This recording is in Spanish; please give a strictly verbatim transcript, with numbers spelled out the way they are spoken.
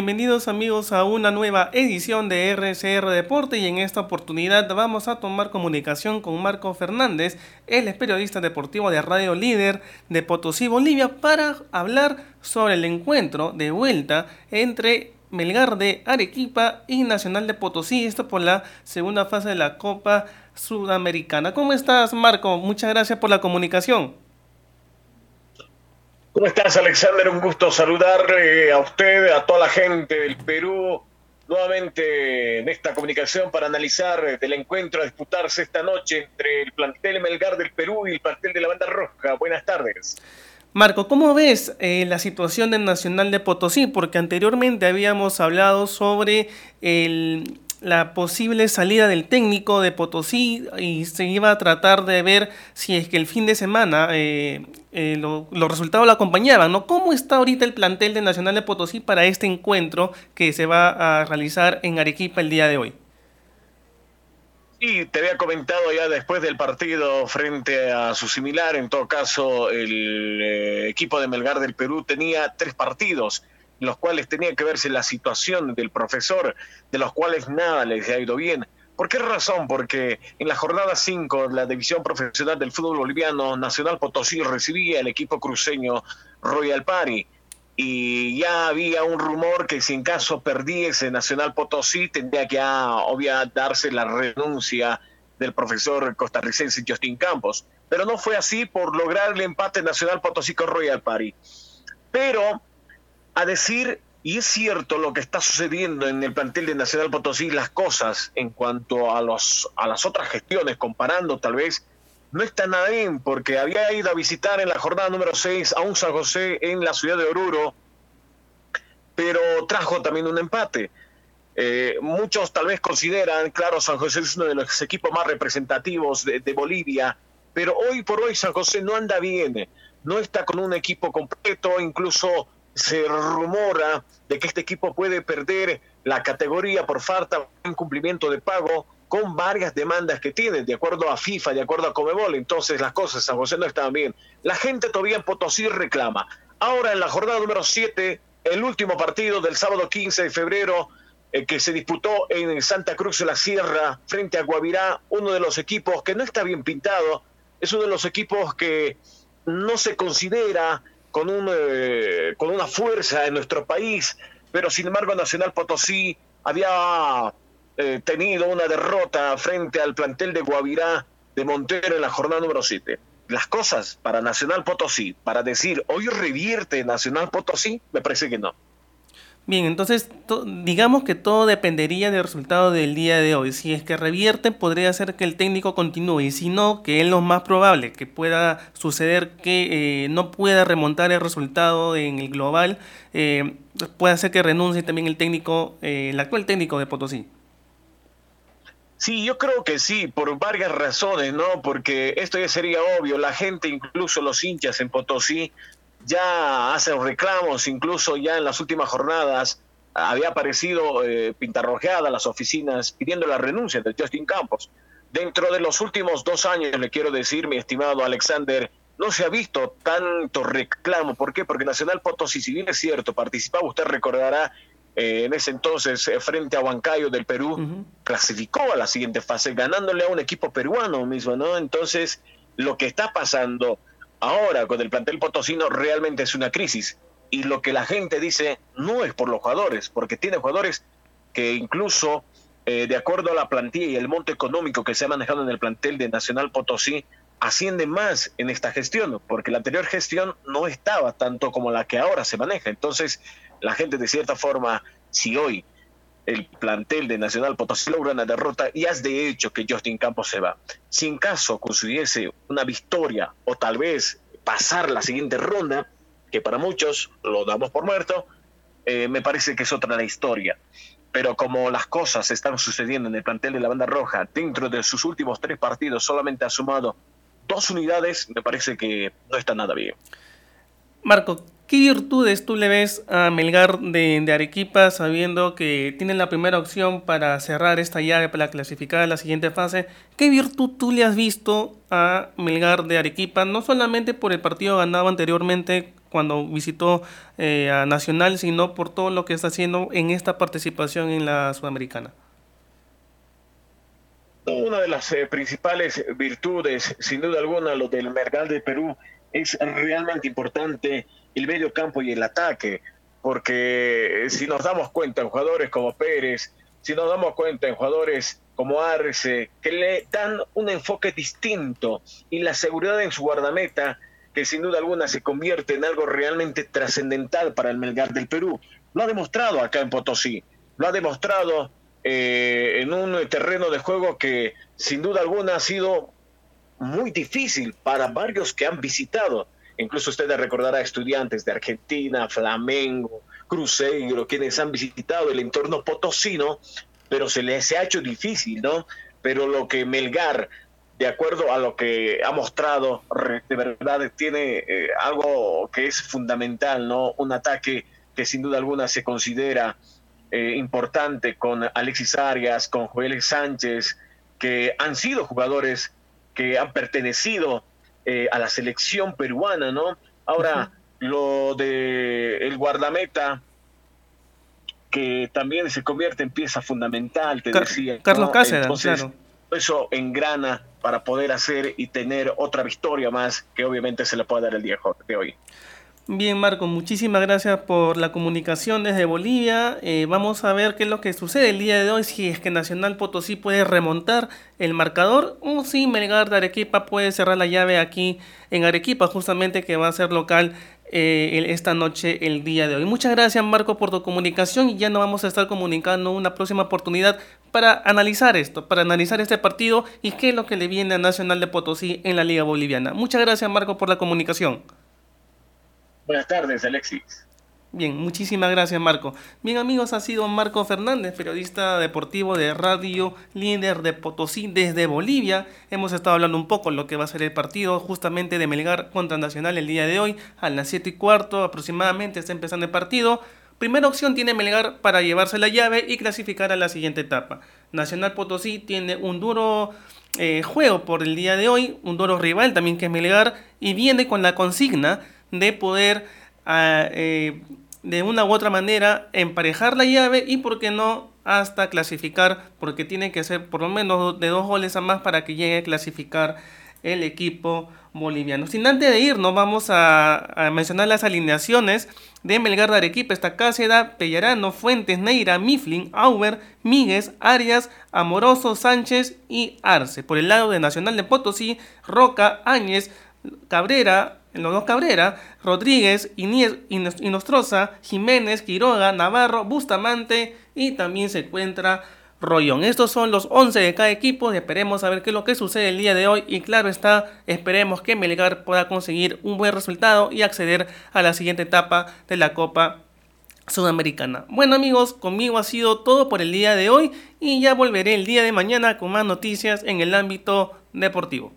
bienvenidos amigos a una nueva edición de R C R Deporte, y en esta oportunidad vamos a tomar comunicación con Marco Fernández. Él es periodista deportivo de Radio Líder de Potosí, Bolivia, para hablar sobre el encuentro de vuelta entre Melgar de Arequipa y Nacional de Potosí, esto por la segunda fase de la Copa Sudamericana. ¿Cómo estás, Marco? Muchas gracias por la comunicación. ¿Cómo estás, Alexander? Un gusto saludarle a usted, a toda la gente del Perú, nuevamente en esta comunicación para analizar el encuentro a disputarse esta noche entre el plantel Melgar del Perú y el plantel de la Banda Roja. Buenas tardes. Marco, ¿cómo ves eh, la situación del Nacional de Potosí? Porque anteriormente habíamos hablado sobre el, la posible salida del técnico de Potosí y se iba a tratar de ver si es que el fin de semana eh, eh, lo, los resultados lo acompañaban, ¿no? ¿Cómo está ahorita el plantel del Nacional de Potosí para este encuentro que se va a realizar en Arequipa el día de hoy? Sí, te había comentado ya después del partido frente a su similar, en todo caso el eh, equipo de Melgar del Perú tenía tres partidos, en los cuales tenía que verse la situación del profesor, de los cuales nada les ha ido bien. ¿Por qué razón? Porque en la jornada cinco, la división profesional del fútbol boliviano, Nacional Potosí recibía el equipo cruceño Royal Party. Y ya había un rumor que si en caso perdiese Nacional Potosí tendría que ah, obvia darse la renuncia del profesor costarricense Justin Campos, pero no fue así por lograr el empate Nacional Potosí con Royal Party. Pero a decir, y es cierto lo que está sucediendo en el plantel de Nacional Potosí, las cosas en cuanto a, los, a las otras gestiones, comparando tal vez, no está nada bien, porque había ido a visitar en la jornada número seis a un San José en la ciudad de Oruro, pero trajo también un empate. Eh, muchos tal vez consideran, claro, San José es uno de los equipos más representativos de, de Bolivia, pero hoy por hoy San José no anda bien, no está con un equipo completo, incluso se rumora de que este equipo puede perder la categoría por falta de incumplimiento de pago, con varias demandas que tienen, de acuerdo a FIFA, de acuerdo a Conmebol. Entonces las cosas en San José no estaban bien. La gente todavía en Potosí reclama. Ahora en la jornada número siete, el último partido del sábado quince de febrero, eh, que se disputó en Santa Cruz de la Sierra, frente a Guavirá, uno de los equipos que no está bien pintado, es uno de los equipos que no se considera con, un, eh, con una fuerza en nuestro país, pero sin embargo Nacional Potosí había Eh, tenido una derrota frente al plantel de Guavirá de Montero en la jornada número siete. Las cosas para Nacional Potosí, para decir hoy revierte Nacional Potosí, me parece que no. Bien, entonces to- digamos que todo dependería del resultado del día de hoy. Si es que revierte, podría ser que el técnico continúe, y si no, que es lo más probable, que pueda suceder que eh, no pueda remontar el resultado en el global, eh, puede ser que renuncie también el técnico, eh, el actual técnico de Potosí. Sí, yo creo que sí, por varias razones, ¿no? Porque esto ya sería obvio, la gente, incluso los hinchas en Potosí, ya hacen reclamos, incluso ya en las últimas jornadas había aparecido eh, pintarrojeada las oficinas pidiendo la renuncia de Justin Campos. Dentro de los últimos dos años, le quiero decir, mi estimado Alexander, no se ha visto tanto reclamo. ¿Por qué? Porque Nacional Potosí, si bien es cierto, participaba, usted recordará, eh, en ese entonces, eh, frente a Huancayo del Perú, Ujú. clasificó a la siguiente fase, ganándole a un equipo peruano mismo, ¿no? Entonces, lo que está pasando ahora con el plantel potosino realmente es una crisis. Y lo que la gente dice no es por los jugadores, porque tiene jugadores que incluso, eh, de acuerdo a la plantilla y el monto económico que se ha manejado en el plantel de Nacional Potosí, asciende más en esta gestión, porque la anterior gestión no estaba tanto como la que ahora se maneja. Entonces, la gente de cierta forma, si hoy el plantel de Nacional Potosí logra una derrota, y es de hecho que Justin Campos se va. Si en caso consiguiese una victoria o tal vez pasar la siguiente ronda, que para muchos lo damos por muerto, eh, me parece que es otra la historia. Pero como las cosas están sucediendo en el plantel de la Banda Roja, dentro de sus últimos tres partidos solamente ha sumado dos unidades, me parece que no está nada bien. Marco, ¿qué virtudes tú le ves a Melgar de, de Arequipa, sabiendo que tienen la primera opción para cerrar esta llave, para clasificar a la siguiente fase? ¿Qué virtud tú le has visto a Melgar de Arequipa, no solamente por el partido ganado anteriormente cuando visitó eh, a Nacional, sino por todo lo que está haciendo en esta participación en la Sudamericana. Una de las eh, principales virtudes, sin duda alguna, lo del Melgar de Perú, es realmente importante el medio campo y el ataque, porque si nos damos cuenta en jugadores como Pérez, si nos damos cuenta en jugadores como Arce, que le dan un enfoque distinto y la seguridad en su guardameta, que sin duda alguna se convierte en algo realmente trascendental para el Melgar del Perú. Lo ha demostrado acá en Potosí, lo ha demostrado eh, en un terreno de juego que sin duda alguna ha sido muy difícil para varios que han visitado. Incluso ustedes recordarán a Estudiantes de Argentina, Flamengo, Cruzeiro, quienes han visitado el entorno potosino, pero se les ha hecho difícil, ¿no? Pero lo que Melgar, de acuerdo a lo que ha mostrado, de verdad tiene eh, algo que es fundamental, ¿no? Un ataque que sin duda alguna se considera eh, importante, con Alexis Arias, con Joel Sánchez, que han sido jugadores que han pertenecido eh, a la selección peruana, ¿no? Ahora, uh-huh. lo de el guardameta, que también se convierte en pieza fundamental, te Car- decía, Carlos ¿no? Cáceres, Entonces, claro. Eso engrana para poder hacer y tener otra victoria más, que obviamente se le puede dar el día de hoy. Bien, Marco, muchísimas gracias por la comunicación desde Bolivia. Eh, vamos a ver qué es lo que sucede el día de hoy, si es que Nacional Potosí puede remontar el marcador o si Melgar de Arequipa puede cerrar la llave aquí en Arequipa, justamente que va a ser local eh, esta noche, el día de hoy. Muchas gracias, Marco, por tu comunicación, y ya nos vamos a estar comunicando una próxima oportunidad para analizar esto, para analizar este partido y qué es lo que le viene a Nacional de Potosí en la Liga Boliviana. Muchas gracias, Marco, por la comunicación. Buenas tardes, Alexis. Bien, muchísimas gracias, Marco. Bien, amigos, ha sido Marco Fernández, periodista deportivo de Radio Líder de Potosí desde Bolivia. Hemos estado hablando un poco de lo que va a ser el partido justamente de Melgar contra Nacional el día de hoy. A las siete y cuarto aproximadamente está empezando el partido. Primera opción tiene Melgar para llevarse la llave y clasificar a la siguiente etapa. Nacional Potosí tiene un duro eh, juego por el día de hoy, un duro rival también que es Melgar, y viene con la consigna de poder uh, eh, de una u otra manera emparejar la llave y por qué no hasta clasificar, porque tiene que ser por lo menos de dos goles a más para que llegue a clasificar el equipo boliviano. Sin antes de irnos, vamos a, a mencionar las alineaciones de Melgar de Arequipa. Está Cáceda, Pellarano, Fuentes, Neira, Mifflin, Auber, Míguez, Arias, Amoroso, Sánchez y Arce. Por el lado de Nacional de Potosí, Roca, Áñez, Cabrera, los dos Cabrera, Rodríguez, Inies, Inostroza, Jiménez, Quiroga, Navarro, Bustamante y también se encuentra Rollón. Estos son los once de cada equipo y esperemos a ver qué es lo que sucede el día de hoy. Y claro está, esperemos que Melgar pueda conseguir un buen resultado y acceder a la siguiente etapa de la Copa Sudamericana. Bueno, amigos, conmigo ha sido todo por el día de hoy y ya volveré el día de mañana con más noticias en el ámbito deportivo.